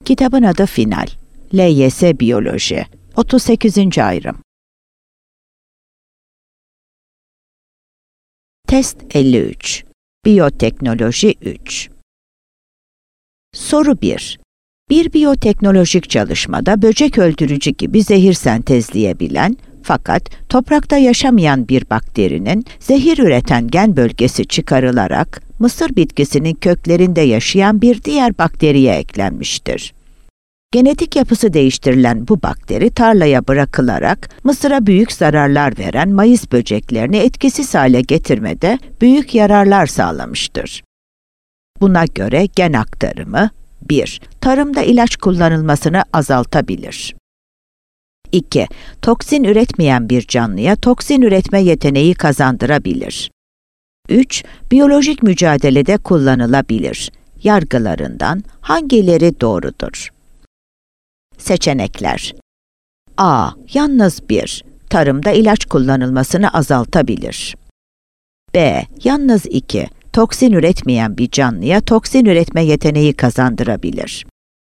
Kitabın adı Final. LYS Biyoloji. 38. ayrım. Test 53. Biyoteknoloji 3. Soru 1. Bir biyoteknolojik çalışmada böcek öldürücü gibi zehir sentezleyebilen fakat toprakta yaşamayan bir bakterinin zehir üreten gen bölgesi çıkarılarak mısır bitkisinin köklerinde yaşayan bir diğer bakteriye eklenmiştir. Genetik yapısı değiştirilen bu bakteri tarlaya bırakılarak mısıra büyük zararlar veren mayıs böceklerini etkisiz hale getirmede büyük yararlar sağlamıştır. Buna göre gen aktarımı 1. Tarımda ilaç kullanılmasını azaltabilir. 2. Toksin üretmeyen bir canlıya toksin üretme yeteneği kazandırabilir. 3. Biyolojik mücadelede kullanılabilir. Yargılarından hangileri doğrudur? Seçenekler. A. Yalnız 1. Tarımda ilaç kullanılmasını azaltabilir. B. Yalnız 2. Toksin üretmeyen bir canlıya toksin üretme yeteneği kazandırabilir.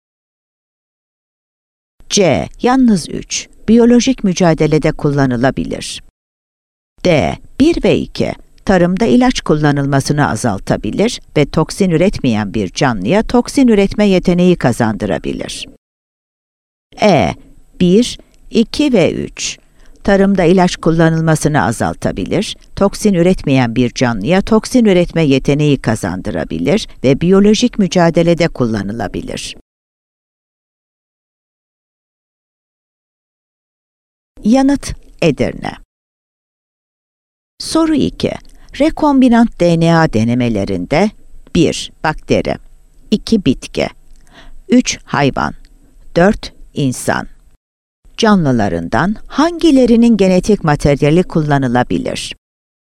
C. Yalnız 3. Biyolojik mücadelede kullanılabilir. D. 1 ve 2. Tarımda ilaç kullanılmasını azaltabilir ve toksin üretmeyen bir canlıya toksin üretme yeteneği kazandırabilir. E. 1, 2 ve 3. Tarımda ilaç kullanılmasını azaltabilir, toksin üretmeyen bir canlıya toksin üretme yeteneği kazandırabilir ve biyolojik mücadelede kullanılabilir. Yanıt Edirne. Soru 2. Rekombinant DNA denemelerinde 1. Bakteri 2. Bitki 3. Hayvan 4. İnsan canlılarından hangilerinin genetik materyali kullanılabilir?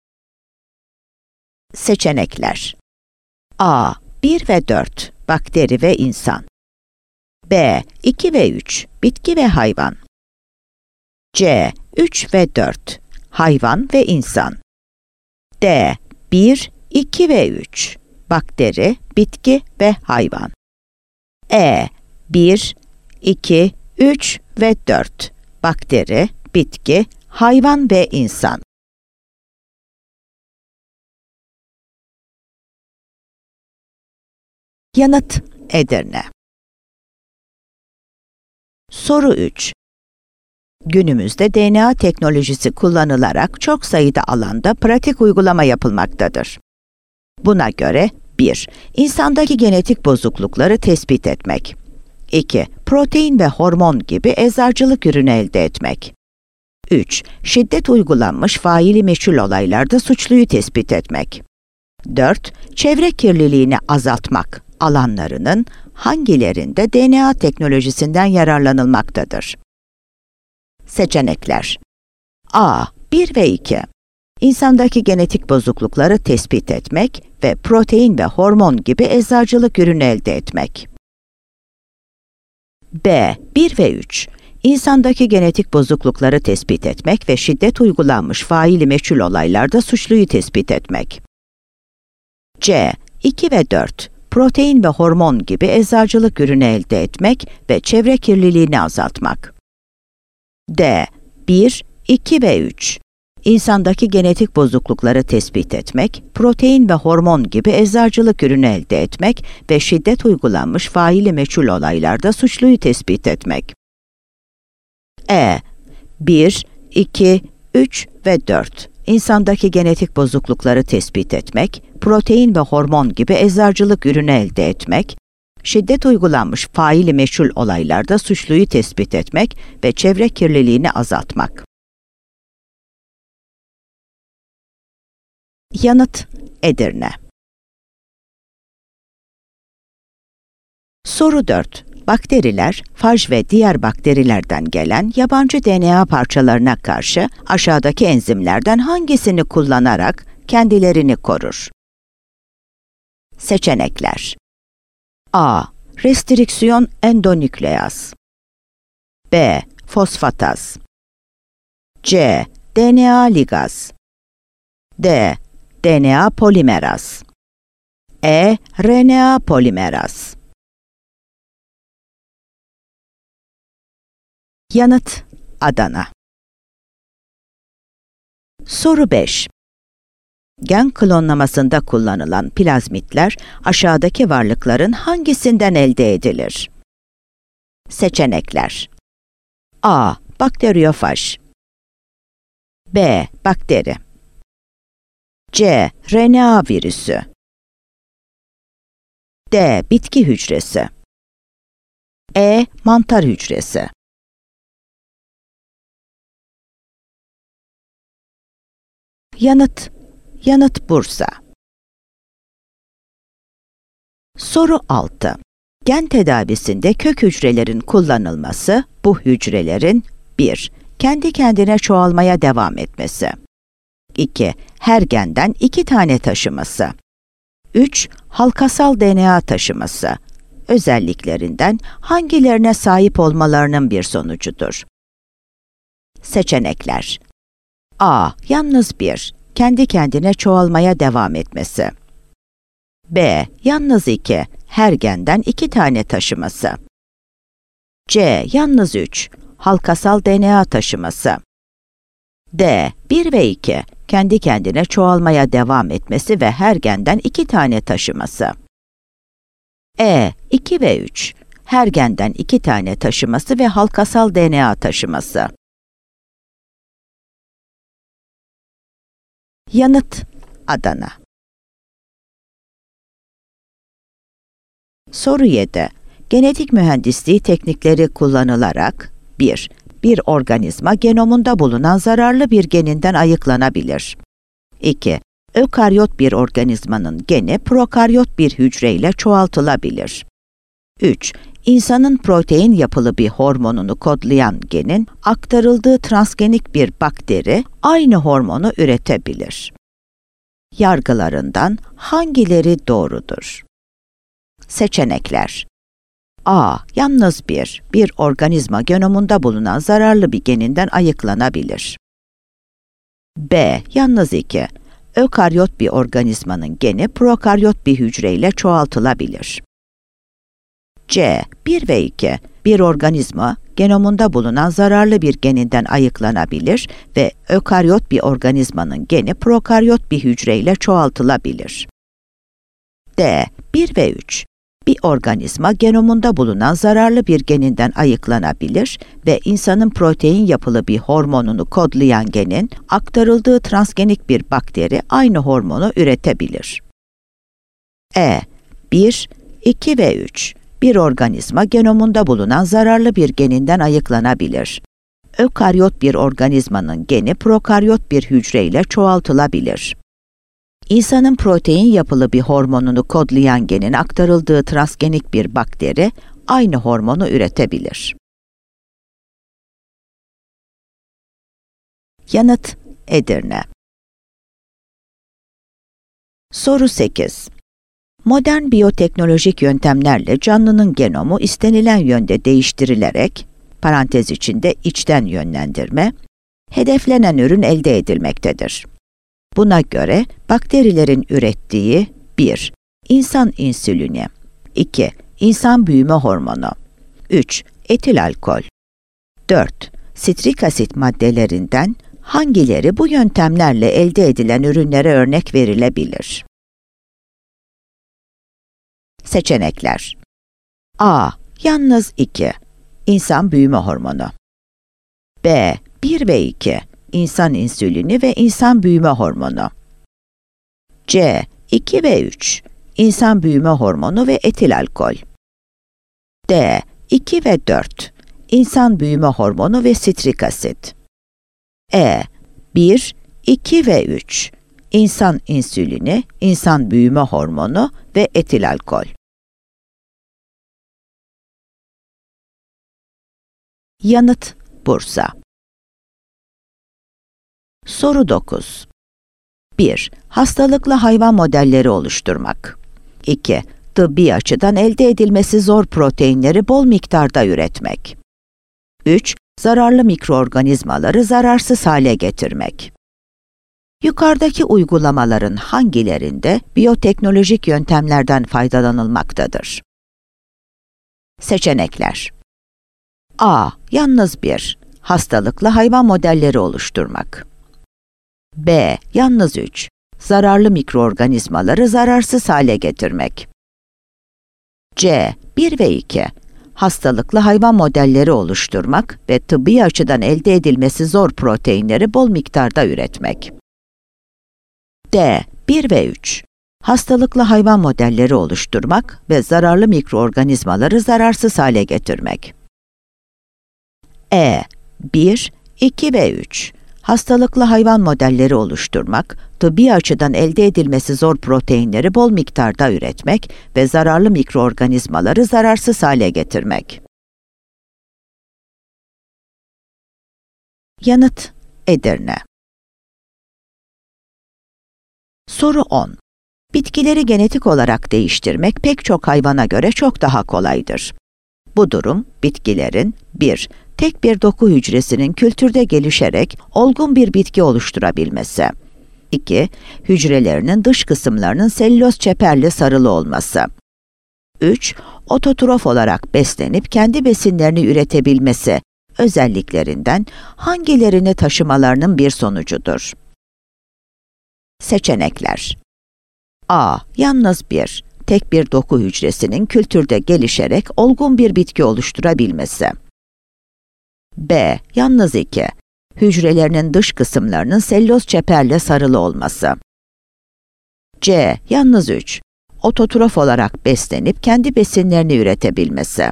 Seçenekler. A. 1 ve 4. Bakteri ve insan. B. 2 ve 3. Bitki ve hayvan. C. 3 ve 4. Hayvan ve insan. D. 1, 2 ve 3. Bakteri, bitki ve hayvan. E. 1, 2, 3 ve 4. Bakteri, bitki, hayvan ve insan. Yanıt Edirne. Soru 3. Günümüzde DNA teknolojisi kullanılarak çok sayıda alanda pratik uygulama yapılmaktadır. Buna göre 1. İnsandaki genetik bozuklukları tespit etmek. 2. Protein ve hormon gibi eczacılık ürünü elde etmek. 3. Şiddet uygulanmış faili meçhul olaylarda suçluyu tespit etmek. 4. Çevre kirliliğini azaltmak alanlarının hangilerinde DNA teknolojisinden yararlanılmaktadır? Seçenekler. A. 1 ve 2. İnsandaki genetik bozuklukları tespit etmek ve protein ve hormon gibi eczacılık ürünü elde etmek. B. 1 ve 3. İnsandaki genetik bozuklukları tespit etmek ve şiddet uygulanmış faili meçhul olaylarda suçluyu tespit etmek. C. 2 ve 4. Protein ve hormon gibi eczacılık ürünü elde etmek ve çevre kirliliğini azaltmak. D. 1, 2 ve 3. İnsandaki genetik bozuklukları tespit etmek, protein ve hormon gibi eczacılık ürünü elde etmek ve şiddet uygulanmış faili meçhul olaylarda suçluyu tespit etmek. E. 1, 2, 3 ve 4. İnsandaki genetik bozuklukları tespit etmek, protein ve hormon gibi eczacılık ürünü elde etmek, şiddet uygulanmış faili meçhul olaylarda suçluyu tespit etmek ve çevre kirliliğini azaltmak. Yanıt Edirne. Soru 4. Bakteriler, faj ve diğer bakterilerden gelen yabancı DNA parçalarına karşı aşağıdaki enzimlerden hangisini kullanarak kendilerini korur? Seçenekler. A. Restriksiyon endonükleaz. B. Fosfataz. C. DNA ligaz. D. DNA polimeraz. E. RNA polimeraz. Yanıt: Adana. Soru 5. Gen klonlamasında kullanılan plazmitler aşağıdaki varlıkların hangisinden elde edilir? Seçenekler: A. Bakteriyofaj, B. Bakteri, C. RNA virüsü, D. Bitki hücresi, E. Mantar hücresi. Yanıt Bursa. Soru 6. Gen tedavisinde kök hücrelerin kullanılması, bu hücrelerin 1. Kendi kendine çoğalmaya devam etmesi, 2. Her genden 2 tane taşıması, 3. Halkasal DNA taşıması, özelliklerinden hangilerine sahip olmalarının bir sonucudur? Seçenekler: A. Yalnız 1. Kendi kendine çoğalmaya devam etmesi, B. Yalnız 2. Her genden 2 tane taşıması, C. Yalnız 3. Halkasal DNA taşıması, D. 1 ve 2. Kendi kendine çoğalmaya devam etmesi ve her genden 2 tane taşıması, E. 2 ve 3. Her genden 2 tane taşıması ve halkasal DNA taşıması. Yanıt: Adana. Soru 7. Genetik mühendisliği teknikleri kullanılarak 1. Bir organizma genomunda bulunan zararlı bir geninden ayıklanabilir. 2. Ökaryot bir organizmanın geni prokaryot bir hücreyle çoğaltılabilir. 3. İnsanın protein yapılı bir hormonunu kodlayan genin aktarıldığı transgenik bir bakteri aynı hormonu üretebilir. Yargılarından hangileri doğrudur? Seçenekler: A. Yalnız bir organizma genomunda bulunan zararlı bir geninden ayıklanabilir. B. Yalnız 2. Ökaryot bir organizmanın geni prokaryot bir hücreyle çoğaltılabilir. C. 1 ve 2. Bir organizma genomunda bulunan zararlı bir geninden ayıklanabilir ve ökaryot bir organizmanın geni prokaryot bir hücreyle çoğaltılabilir. D. 1 ve 3. Bir organizma genomunda bulunan zararlı bir geninden ayıklanabilir ve insanın protein yapılı bir hormonunu kodlayan genin aktarıldığı transgenik bir bakteri aynı hormonu üretebilir. E. 1, 2 ve 3. Bir organizma genomunda bulunan zararlı bir geninden ayıklanabilir. Ökaryot bir organizmanın geni prokaryot bir hücreyle çoğaltılabilir. İnsanın protein yapılı bir hormonunu kodlayan genin aktarıldığı transgenik bir bakteri aynı hormonu üretebilir. Yanıt: Edirne. Soru 8. Modern biyoteknolojik yöntemlerle canlının genomu istenilen yönde değiştirilerek, parantez içinde içten yönlendirme, hedeflenen ürün elde edilmektedir. Buna göre bakterilerin ürettiği 1. İnsan insülini, 2. İnsan büyüme hormonu, 3. Etil alkol, 4. Sitrik asit maddelerinden hangileri bu yöntemlerle elde edilen ürünlere örnek verilebilir? Seçenekler: A. Yalnız 2. İnsan büyüme hormonu, B. 1 ve 2. İnsan insülini ve insan büyüme hormonu, C. 2 ve 3. İnsan büyüme hormonu ve etil alkol, D. 2 ve 4. İnsan büyüme hormonu ve sitrik asit, E. 1, 2 ve 3. İnsan insülini, insan büyüme hormonu ve etil alkol. Yanıt: Bursa. Soru 9. 1. Hastalıklı hayvan modelleri oluşturmak. 2. Tıbbi açıdan elde edilmesi zor proteinleri bol miktarda üretmek. 3. Zararlı mikroorganizmaları zararsız hale getirmek. Yukarıdaki uygulamaların hangilerinde biyoteknolojik yöntemlerden faydalanılmaktadır? Seçenekler: A. Yalnız 1. Hastalıklı hayvan modelleri oluşturmak. B. Yalnız 3. Zararlı mikroorganizmaları zararsız hale getirmek. C. 1 ve 2. Hastalıklı hayvan modelleri oluşturmak ve tıbbi açıdan elde edilmesi zor proteinleri bol miktarda üretmek. D. 1 ve 3. Hastalıklı hayvan modelleri oluşturmak ve zararlı mikroorganizmaları zararsız hale getirmek. E. 1, 2 ve 3. Hastalıklı hayvan modelleri oluşturmak, tıbbi açıdan elde edilmesi zor proteinleri bol miktarda üretmek ve zararlı mikroorganizmaları zararsız hale getirmek. Yanıt: Edirne. Soru 10. Bitkileri genetik olarak değiştirmek pek çok hayvana göre çok daha kolaydır. Bu durum, bitkilerin 1. Tek bir doku hücresinin kültürde gelişerek olgun bir bitki oluşturabilmesi. 2. Hücrelerinin dış kısımlarının selüloz çeperle sarılı olması. 3. Ototrof olarak beslenip kendi besinlerini üretebilmesi özelliklerinden hangilerini taşımalarının bir sonucudur? Seçenekler: A. Yalnız 1. Tek bir doku hücresinin kültürde gelişerek olgun bir bitki oluşturabilmesi. B. Yalnız 2. Hücrelerinin dış kısımlarının selüloz çeperle sarılı olması. C. Yalnız 3. Ototrof olarak beslenip kendi besinlerini üretebilmesi.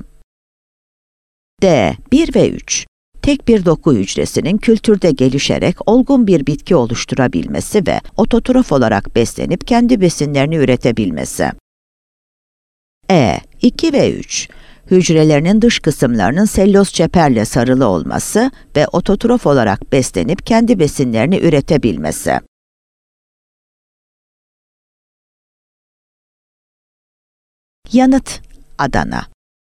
D. 1 ve 3. Tek bir doku hücresinin kültürde gelişerek olgun bir bitki oluşturabilmesi ve ototrof olarak beslenip kendi besinlerini üretebilmesi. E. 2 ve 3. Hücrelerinin dış kısımlarının selüloz çeperle sarılı olması ve ototrof olarak beslenip kendi besinlerini üretebilmesi. Yanıt: Adana.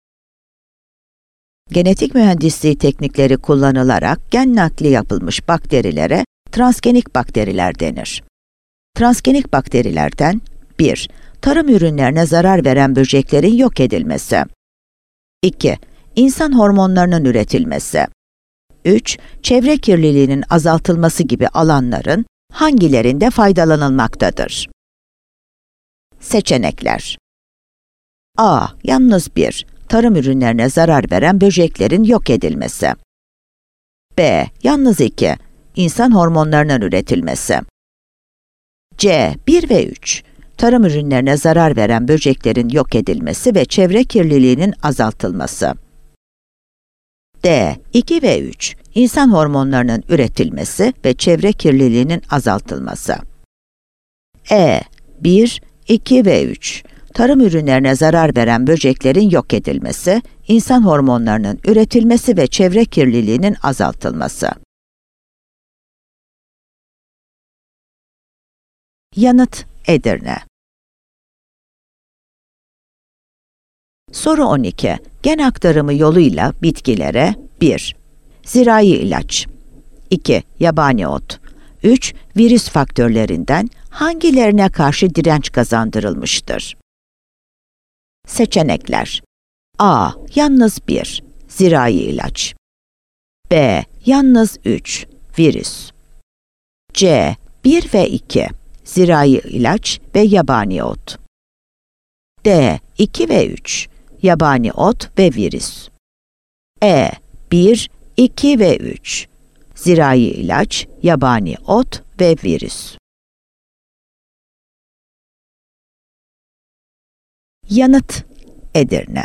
Genetik mühendisliği teknikleri kullanılarak gen nakli yapılmış bakterilere transgenik bakteriler denir. Transgenik bakterilerden 1. Tarım ürünlerine zarar veren böceklerin yok edilmesi. 2. İnsan hormonlarının üretilmesi. 3. Çevre kirliliğinin azaltılması gibi alanların hangilerinde faydalanılmaktadır? Seçenekler: A. Yalnız 1. Tarım ürünlerine zarar veren böceklerin yok edilmesi. B. Yalnız 2. İnsan hormonlarının üretilmesi. C. 1 ve 3. Tarım ürünlerine zarar veren böceklerin yok edilmesi ve çevre kirliliğinin azaltılması. D. 2 ve 3. İnsan hormonlarının üretilmesi ve çevre kirliliğinin azaltılması. E. 1, 2 ve 3. Tarım ürünlerine zarar veren böceklerin yok edilmesi, insan hormonlarının üretilmesi ve çevre kirliliğinin azaltılması. Yanıt: Edirne. Soru 12. Gen aktarımı yoluyla bitkilere 1. Zirai ilaç. 2. Yabani ot. 3. Virüs faktörlerinden hangilerine karşı direnç kazandırılmıştır? Seçenekler: A. Yalnız 1. Zirai ilaç. B. Yalnız 3. Virüs. C. 1 ve 2. Zirai ilaç ve yabani ot. D. 2 ve 3. Yabani ot ve virüs. E. 1, 2 ve 3. Zirai ilaç, yabani ot ve virüs. Yanıt: Edirne.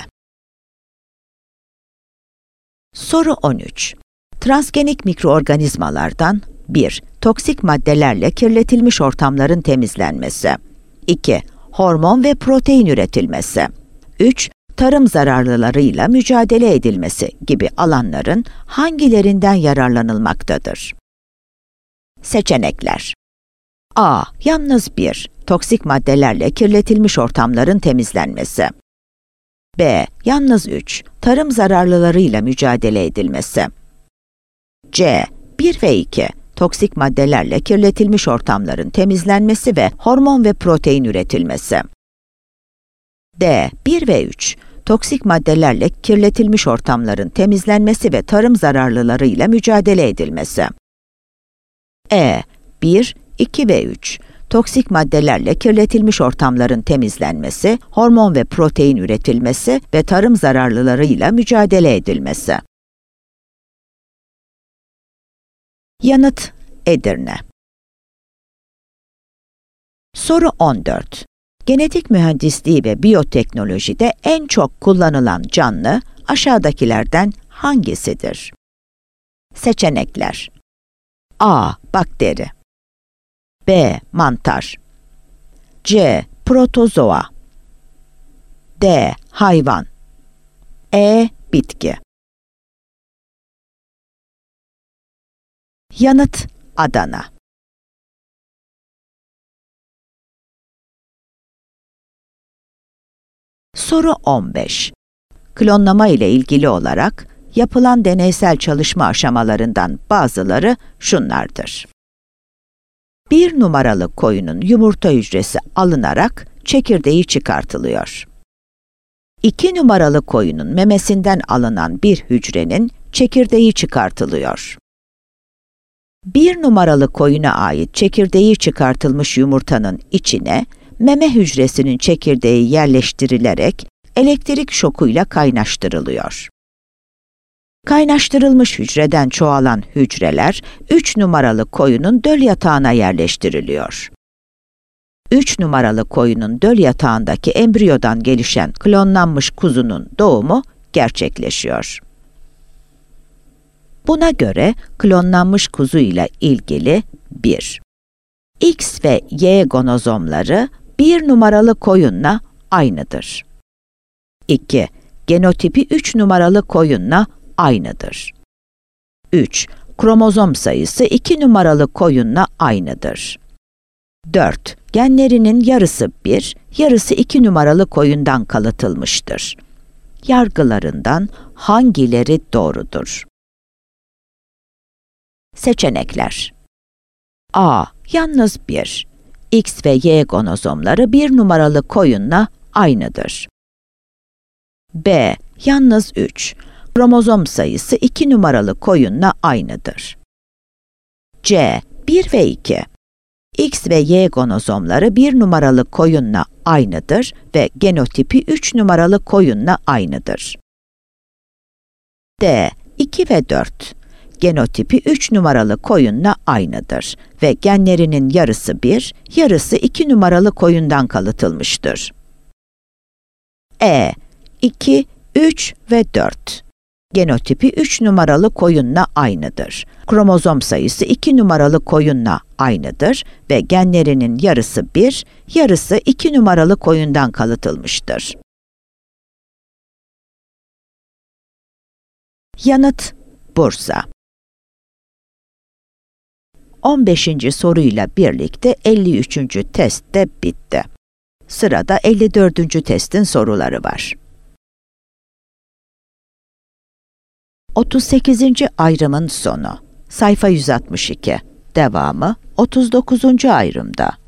Soru 13. Transgenik mikroorganizmalardan 1. Toksik maddelerle kirletilmiş ortamların temizlenmesi. 2. Hormon ve protein üretilmesi. 3. Tarım zararlılarıyla mücadele edilmesi gibi alanların hangilerinden yararlanılmaktadır? Seçenekler: A. Yalnız 1. Toksik maddelerle kirletilmiş ortamların temizlenmesi. B. Yalnız 3. Tarım zararlılarıyla mücadele edilmesi. C. 1 ve 2. Toksik maddelerle kirletilmiş ortamların temizlenmesi ve hormon ve protein üretilmesi. D. 1 ve 3. toksik maddelerle kirletilmiş ortamların temizlenmesi ve tarım zararlılarıyla mücadele edilmesi. 1, 2 ve 3. Toksik maddelerle kirletilmiş ortamların temizlenmesi, hormon ve protein üretilmesi ve tarım zararlılarıyla mücadele edilmesi. Yanıt: Edirne. Soru 14. Genetik mühendisliği ve biyoteknolojide en çok kullanılan canlı aşağıdakilerden hangisidir? Seçenekler: A. Bakteri, B. Mantar, C. Protozoa, D. Hayvan, E. Bitki. Yanıt: Adana. Soru 15. Klonlama ile ilgili olarak yapılan deneysel çalışma aşamalarından bazıları şunlardır. 1 numaralı koyunun yumurta hücresi alınarak çekirdeği çıkartılıyor. 2 numaralı koyunun memesinden alınan bir hücrenin çekirdeği çıkartılıyor. 1 numaralı koyuna ait çekirdeği çıkartılmış yumurtanın içine meme hücresinin çekirdeği yerleştirilerek elektrik şokuyla kaynaştırılıyor. Kaynaştırılmış hücreden çoğalan hücreler 3 numaralı koyunun döl yatağına yerleştiriliyor. 3 numaralı koyunun döl yatağındaki embriyodan gelişen klonlanmış kuzunun doğumu gerçekleşiyor. Buna göre klonlanmış kuzu ile ilgili 1. X ve Y gonozomları 1 numaralı koyunla aynıdır. 2. Genotipi 3 numaralı koyunla aynıdır. 3. Kromozom sayısı 2 numaralı koyunla aynıdır. 4. Genlerinin yarısı 1, yarısı 2 numaralı koyundan kalıtılmıştır. Yargılarından hangileri doğrudur? Seçenekler: A. Yalnız 1. X ve Y gonozomları 1 numaralı koyunla aynıdır. B. Yalnız 3. Kromozom sayısı 2 numaralı koyunla aynıdır. C. 1 ve 2. X ve Y gonozomları 1 numaralı koyunla aynıdır ve genotipi 3 numaralı koyunla aynıdır. D. 2 ve 4. Genotipi 3 numaralı koyunla aynıdır ve genlerinin yarısı 1, yarısı 2 numaralı koyundan kalıtılmıştır. E. 2, 3 ve 4. Genotipi 3 numaralı koyunla aynıdır. Kromozom sayısı 2 numaralı koyunla aynıdır ve genlerinin yarısı 1, yarısı 2 numaralı koyundan kalıtılmıştır. Yanıt: Bursa. 15. soruyla birlikte 53. test de bitti. Sırada 54. testin soruları var. 38. ayrımın sonu. Sayfa 162. Devamı 39. ayrımda.